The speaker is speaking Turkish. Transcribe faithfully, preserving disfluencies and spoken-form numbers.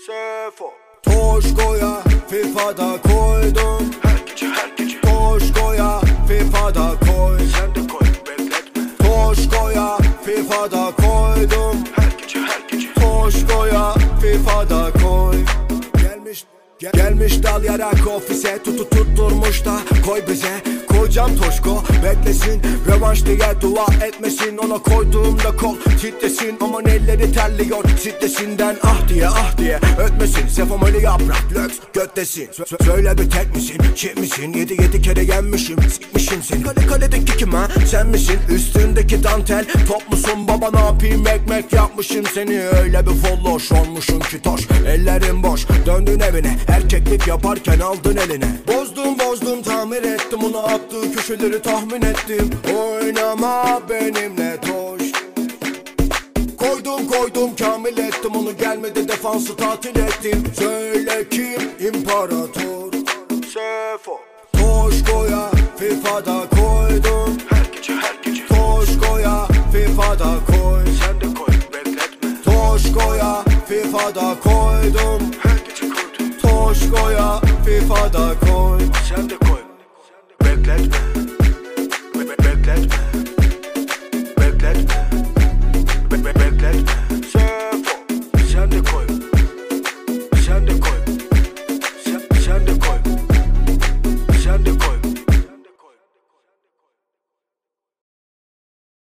Sefo. Toşko'ya FIFA'da koydum. Her gece her gece. Toşko'ya FIFA'da koy. Sen de koy, bekletme. Toşko'ya FIFA'da koydum. Her gece her gece. Toşko'ya FIFA'da koy. Gelmiş gel, Gelmiş dal yarak ofise, tutu tutturmuş da koy bize. Koyacağım Toşko beklesin, rövanş diye dua etmesin. Ona koyduğumda kol titresin, aman elleri terliyor stresinden. Ah diye ah diye ötmesin, Sefom öyle yaprak löks göttesin. Sö Söyle bir tek misin, çift misin? Yedi yedi kere yenmişim, sikmişim seni. Kale kaledeki kim ha, sen misin? Üstündeki dantel top musun baba, ne yapayım, ekmek yapmışım seni. Öyle bir folloş olmuşsun ki toş, ellerin boş, döndün evine. Erkeklik yaparken aldın eline. Bozdum bozdum tamir ettim, onu attığı köşeleri tahmin ettim. Oynama benimle toş. Koydum koydum kamil ettim onu, gelmedi defansı tatil ettim. Söyle kim imparator? Sefo. Toşko'ya FIFA'da koydum. Her gece her gece. Toşko'ya FIFA'da koy. Sen de koy, bekletme. Toşko'ya FIFA'da koydum. Her gece koydum. Toşko'ya FIFA'da koy. Sen de koy, bekletme. Be be bekletme.